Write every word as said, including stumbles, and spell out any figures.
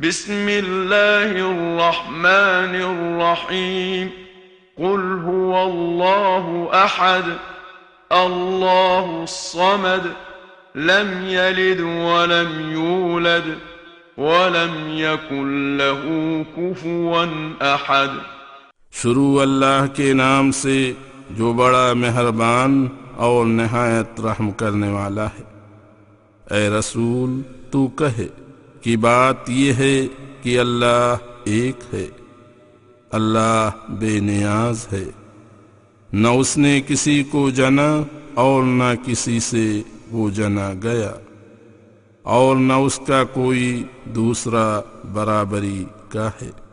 बिस्मिल्लाहिर्रहमानिर्रहीम। कुल हुवल्लाहु अहद अल्लाहुस्समद लम यलिद वलम यूलद वलम यकुल लहू कुफुवन अहद। शुरू अल्लाह के नाम से जो बड़ा मेहरबान और निहायत रहम करने वाला है। ए रसूल, तू कहे कि बात ये है कि अल्लाह एक है, अल्लाह बेनियाज है, न उसने किसी को जना और न किसी से वो जना गया, और न उसका कोई दूसरा बराबरी का है।